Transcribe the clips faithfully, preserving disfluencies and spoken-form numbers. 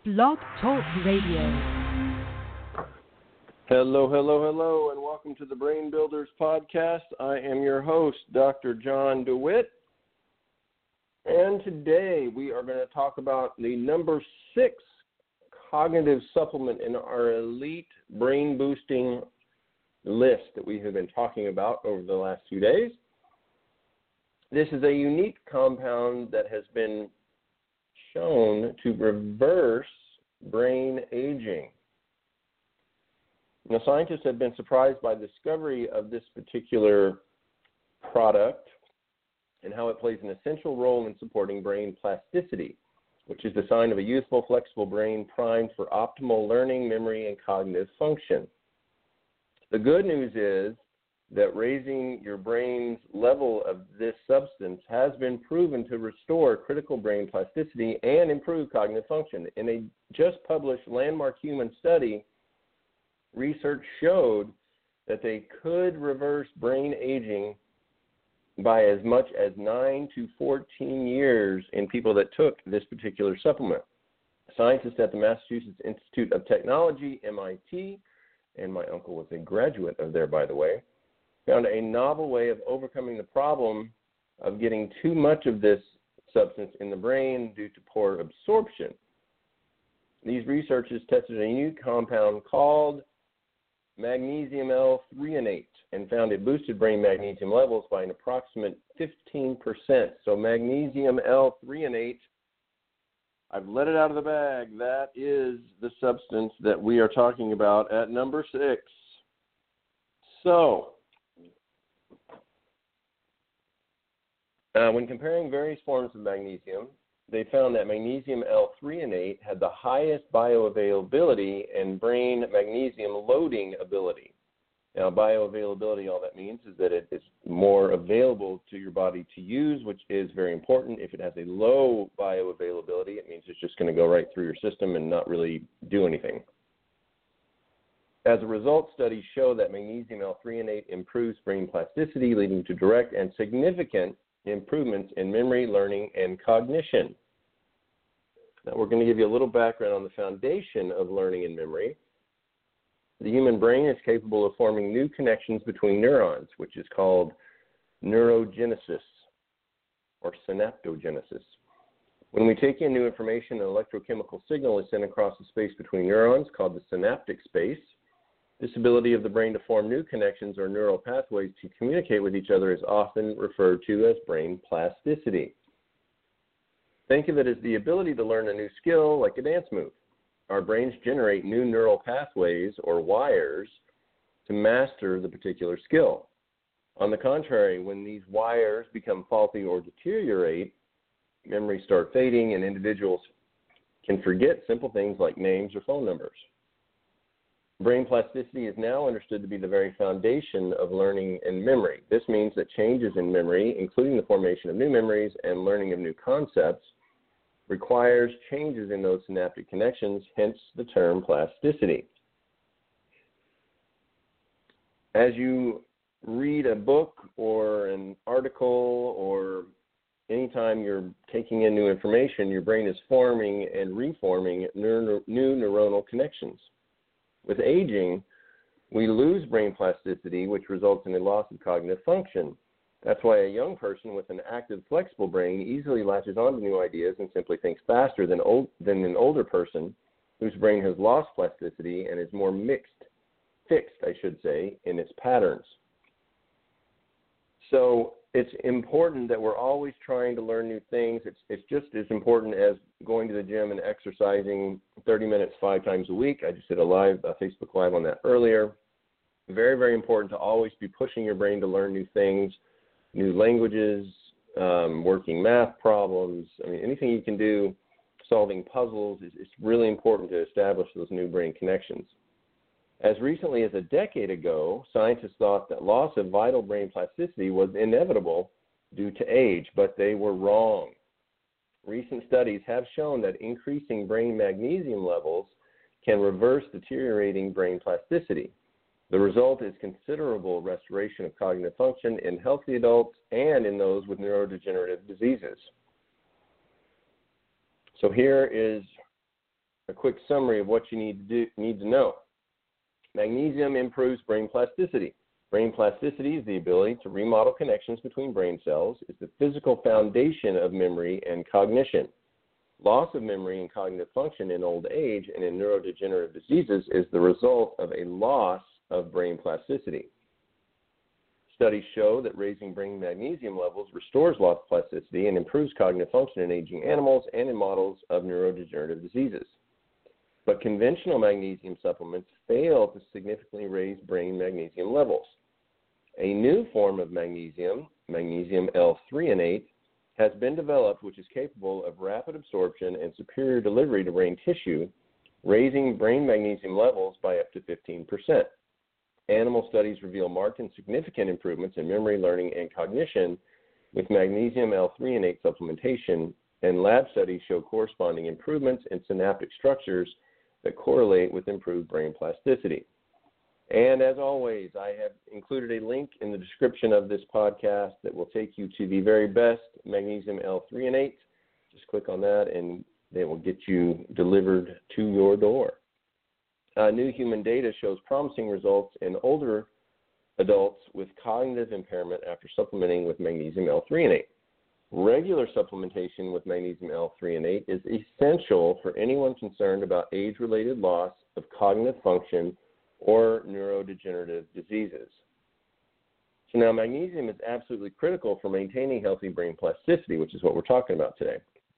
Blog Talk Radio. Hello, hello, hello, and welcome to the Brain Builders Podcast. I am your host, Doctor John DeWitt, and today we are going to talk about the number six cognitive supplement in our elite brain boosting list that we have been talking about over the last few days. This is a unique compound that has been shown to reverse brain aging. Now, scientists have been surprised by the discovery of this particular product and how it plays an essential role in supporting brain plasticity, which is the sign of a youthful, flexible brain primed for optimal learning, memory, and cognitive function. The good news is that raising your brain's level of this substance has been proven to restore critical brain plasticity and improve cognitive function. In a just published landmark human study, research showed that they could reverse brain aging by as much as nine to fourteen years in people that took this particular supplement. Scientists at the Massachusetts Institute of Technology, M I T, and my uncle was a graduate of there, by the way, found a novel way of overcoming the problem of getting too much of this substance in the brain due to poor absorption. These researchers tested a new compound called magnesium L-threonate and found it boosted brain magnesium levels by an approximate fifteen percent. So magnesium L-threonate, I've let it out of the bag. That is the substance that we are talking about at number six. So, Uh, when comparing various forms of magnesium, they found that magnesium L-threonate had the highest bioavailability and brain magnesium loading ability. Now, bioavailability, all that means is that it is more available to your body to use, which is very important. If it has a low bioavailability, it means it's just going to go right through your system and not really do anything. As a result, studies show that magnesium L-threonate improves brain plasticity, leading to direct and significant improvements in memory, learning, and cognition. Now, we're going to give you a little background on the foundation of learning and memory. The human brain is capable of forming new connections between neurons, which is called neurogenesis or synaptogenesis. When we take in new information, an electrochemical signal is sent across the space between neurons called the synaptic space. This ability of the brain to form new connections or neural pathways to communicate with each other is often referred to as brain plasticity. Think of it as the ability to learn a new skill like a dance move. Our brains generate new neural pathways or wires to master the particular skill. On the contrary, when these wires become faulty or deteriorate, memories start fading and individuals can forget simple things like names or phone numbers. Brain plasticity is now understood to be the very foundation of learning and memory. This means that changes in memory, including the formation of new memories and learning of new concepts, requires changes in those synaptic connections, hence the term plasticity. As you read a book or an article or anytime you're taking in new information, your brain is forming and reforming new neuronal connections. With aging, we lose brain plasticity, which results in a loss of cognitive function. That's why a young person with an active, flexible brain easily latches onto new ideas and simply thinks faster than, old, than an older person whose brain has lost plasticity and is more mixed, fixed, I should say, in its patterns. So it's important that we're always trying to learn new things. It's, it's just as important as going to the gym and exercising thirty minutes five times a week. I just did a live, a Facebook Live on that earlier. Very, very important to always be pushing your brain to learn new things, new languages, um, working math problems. I mean, anything you can do, solving puzzles, is, is really important to establish those new brain connections. As recently as a decade ago, scientists thought that loss of vital brain plasticity was inevitable due to age, but they were wrong. Recent studies have shown that increasing brain magnesium levels can reverse deteriorating brain plasticity. The result is considerable restoration of cognitive function in healthy adults and in those with neurodegenerative diseases. So here is a quick summary of what you need to do, need to know. Magnesium improves brain plasticity. Brain plasticity is the ability to remodel connections between brain cells. It's the physical foundation of memory and cognition. Loss of memory and cognitive function in old age and in neurodegenerative diseases is the result of a loss of brain plasticity. Studies show that raising brain magnesium levels restores lost plasticity and improves cognitive function in aging animals and in models of neurodegenerative diseases. But conventional magnesium supplements fail to significantly raise brain magnesium levels. A new form of magnesium, magnesium L threonate, has been developed which is capable of rapid absorption and superior delivery to brain tissue, raising brain magnesium levels by up to fifteen percent. Animal studies reveal marked and significant improvements in memory, learning, and cognition with magnesium L threonate supplementation, and lab studies show corresponding improvements in synaptic structures that correlate with improved brain plasticity. And as always, I have included a link in the description of this podcast that will take you to the very best magnesium L threonate. Just click on that and they will get you delivered to your door. Uh, new human data shows promising results in older adults with cognitive impairment after supplementing with magnesium L threonate. Regular supplementation with magnesium L threonate is essential for anyone concerned about age-related loss of cognitive function or neurodegenerative diseases. So now magnesium is absolutely critical for maintaining healthy brain plasticity, which is what we're talking about today.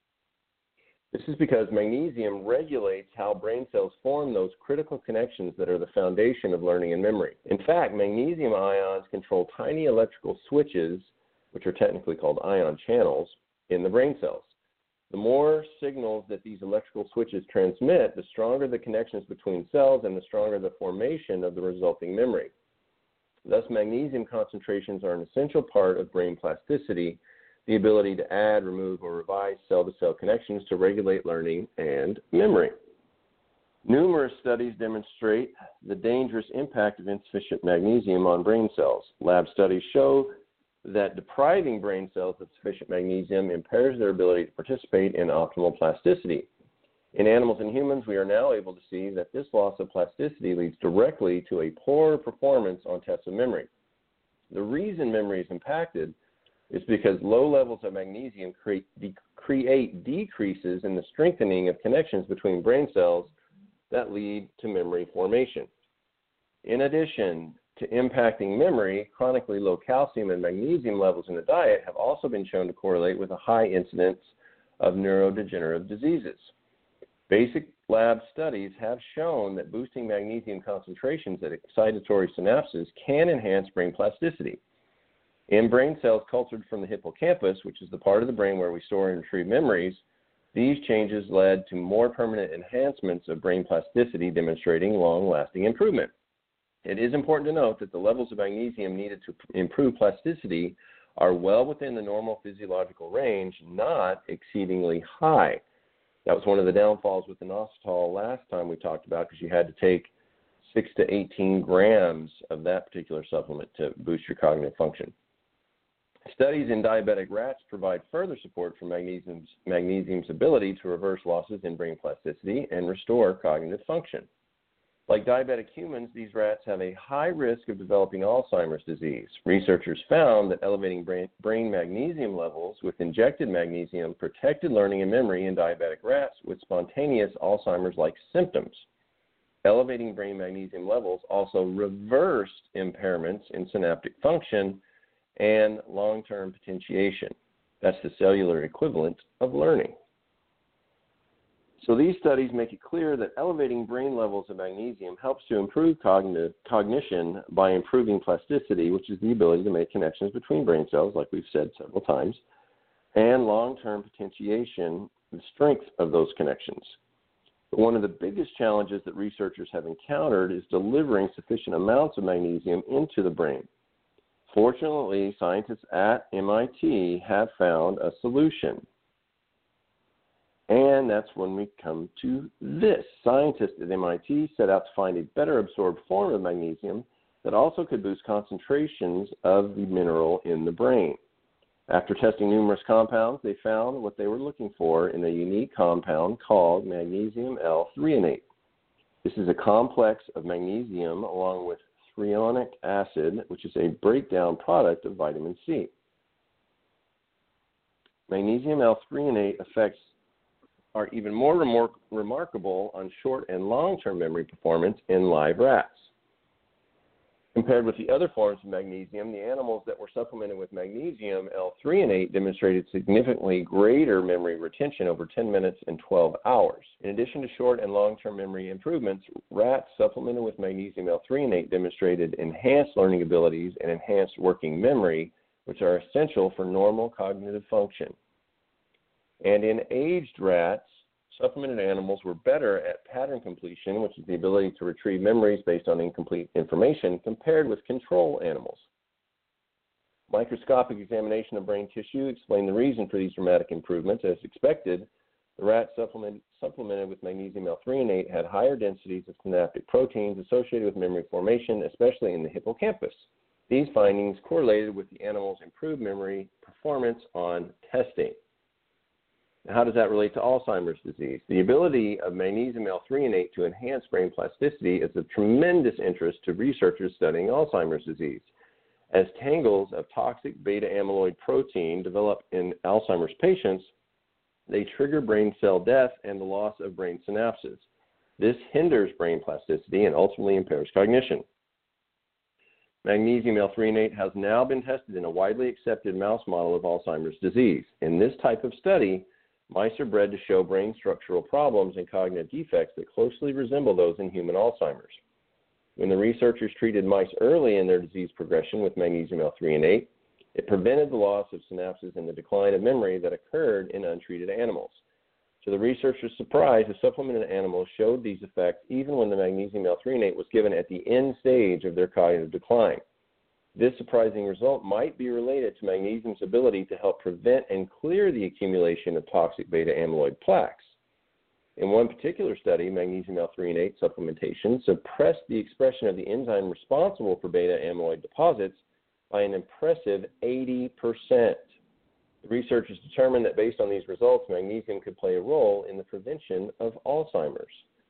This is because magnesium regulates how brain cells form those critical connections that are the foundation of learning and memory. In fact, magnesium ions control tiny electrical switches, which are technically called ion channels, in the brain cells. The more signals that these electrical switches transmit, the stronger the connections between cells and the stronger the formation of the resulting memory. Thus, magnesium concentrations are an essential part of brain plasticity, the ability to add, remove, or revise cell-to-cell connections to regulate learning and memory. Numerous studies demonstrate the dangerous impact of insufficient magnesium on brain cells. Lab studies show that depriving brain cells of sufficient magnesium impairs their ability to participate in optimal plasticity. In animals and humans, we are now able to see that this loss of plasticity leads directly to a poor performance on tests of memory. The reason memory is impacted is because low levels of magnesium create, de- create decreases in the strengthening of connections between brain cells that lead to memory formation. In addition to impacting memory, chronically low calcium and magnesium levels in the diet have also been shown to correlate with a high incidence of neurodegenerative diseases. Basic lab studies have shown that boosting magnesium concentrations at excitatory synapses can enhance brain plasticity. In brain cells cultured from the hippocampus, which is the part of the brain where we store and retrieve memories, these changes led to more permanent enhancements of brain plasticity, demonstrating long-lasting improvement. It is important to note that the levels of magnesium needed to improve plasticity are well within the normal physiological range, not exceedingly high. That was one of the downfalls with inositol last time we talked about, because you had to take six to eighteen grams of that particular supplement to boost your cognitive function. Studies in diabetic rats provide further support for magnesium's, magnesium's ability to reverse losses in brain plasticity and restore cognitive function. Like diabetic humans, these rats have a high risk of developing Alzheimer's disease. Researchers found that elevating brain, brain magnesium levels with injected magnesium protected learning and memory in diabetic rats with spontaneous Alzheimer's-like symptoms. Elevating brain magnesium levels also reversed impairments in synaptic function and long-term potentiation. That's the cellular equivalent of learning. So these studies make it clear that elevating brain levels of magnesium helps to improve cognitive, cognition by improving plasticity, which is the ability to make connections between brain cells, like we've said several times, and long-term potentiation, the strength of those connections. But one of the biggest challenges that researchers have encountered is delivering sufficient amounts of magnesium into the brain. Fortunately, scientists at M I T have found a solution. And that's when we come to this. Scientists at M I T set out to find a better absorbed form of magnesium that also could boost concentrations of the mineral in the brain. After testing numerous compounds, they found what they were looking for in a unique compound called magnesium L-threonate. This is a complex of magnesium along with threonic acid, which is a breakdown product of vitamin C. Magnesium L-threonate effects are even more remor- remarkable on short and long-term memory performance in live rats. Compared with the other forms of magnesium, the animals that were supplemented with magnesium L-threonate demonstrated significantly greater memory retention over ten minutes and twelve hours. In addition to short and long-term memory improvements, rats supplemented with magnesium L-threonate demonstrated enhanced learning abilities and enhanced working memory, which are essential for normal cognitive function. And in aged rats, supplemented animals were better at pattern completion, which is the ability to retrieve memories based on incomplete information, compared with control animals. Microscopic examination of brain tissue explained the reason for these dramatic improvements. As expected, the rats supplement, supplemented with magnesium L-threonate had higher densities of synaptic proteins associated with memory formation, especially in the hippocampus. These findings correlated with the animal's improved memory performance on testing. How does that relate to Alzheimer's disease? The ability of magnesium L-threonate to enhance brain plasticity is of tremendous interest to researchers studying Alzheimer's disease. As tangles of toxic beta-amyloid protein develop in Alzheimer's patients, they trigger brain cell death and the loss of brain synapses. This hinders brain plasticity and ultimately impairs cognition. Magnesium L-threonate has now been tested in a widely accepted mouse model of Alzheimer's disease. In this type of study, mice are bred to show brain structural problems and cognitive defects that closely resemble those in human Alzheimer's. When the researchers treated mice early in their disease progression with magnesium L-threonate, it prevented the loss of synapses and the decline of memory that occurred in untreated animals. To the researchers' surprise, the supplemented animals showed these effects even when the magnesium L-threonate was given at the end stage of their cognitive decline. This surprising result might be related to magnesium's ability to help prevent and clear the accumulation of toxic beta-amyloid plaques. In one particular study, magnesium L-threonate supplementation suppressed the expression of the enzyme responsible for beta-amyloid deposits by an impressive eighty percent. The researchers determined that based on these results, magnesium could play a role in the prevention of Alzheimer's.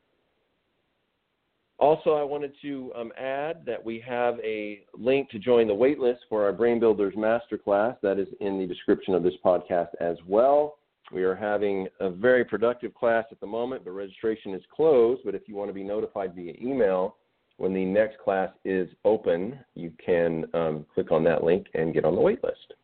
Also, I wanted to um, add that we have a link to join the waitlist for our Brain Builders Masterclass. That is in the description of this podcast as well. We are having a very productive class at the moment, but registration is closed. But if you want to be notified via email when the next class is open, you can um, click on that link and get on the waitlist.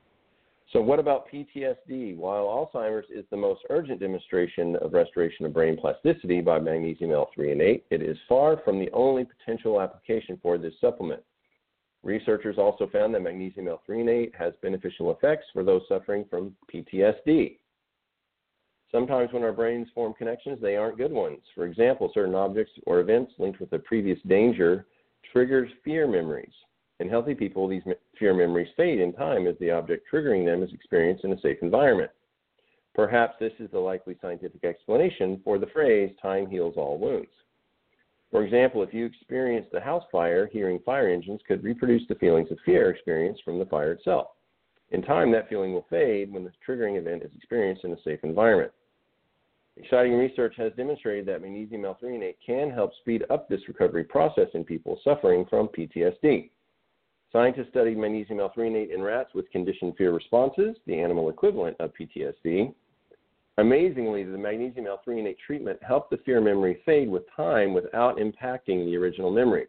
So what about P T S D? While Alzheimer's is the most urgent demonstration of restoration of brain plasticity by magnesium L-threonate, it is far from the only potential application for this supplement. Researchers also found that magnesium L-threonate has beneficial effects for those suffering from P T S D. Sometimes when our brains form connections, they aren't good ones. For example, certain objects or events linked with a previous danger triggers fear memories. In healthy people, these fear memories fade in time as the object triggering them is experienced in a safe environment. Perhaps this is the likely scientific explanation for the phrase, time heals all wounds. For example, if you experienced a house fire, hearing fire engines could reproduce the feelings of fear experienced from the fire itself. In time, that feeling will fade when the triggering event is experienced in a safe environment. Exciting research has demonstrated that magnesium L-threonate can help speed up this recovery process in people suffering from P T S D. Scientists studied magnesium L-threonate in rats with conditioned fear responses, the animal equivalent of P T S D. Amazingly, the magnesium L-threonate treatment helped the fear memory fade with time without impacting the original memory.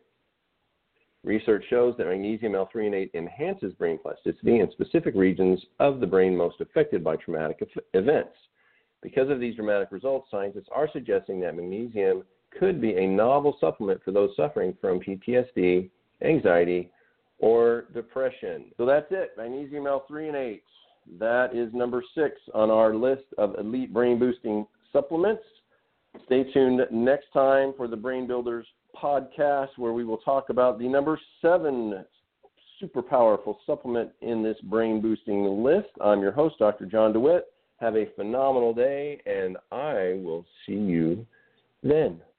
Research shows that magnesium L-threonate enhances brain plasticity in specific regions of the brain most affected by traumatic events. Because of these dramatic results, scientists are suggesting that magnesium could be a novel supplement for those suffering from P T S D, anxiety, or depression. So that's it, magnesium L-threonate. That is number six on our list of elite brain boosting supplements. Stay tuned next time for the Brain Builders podcast, where we will talk about the number seven super powerful supplement in this brain boosting list. I'm your host, Doctor John DeWitt. Have a phenomenal day, and I will see you then.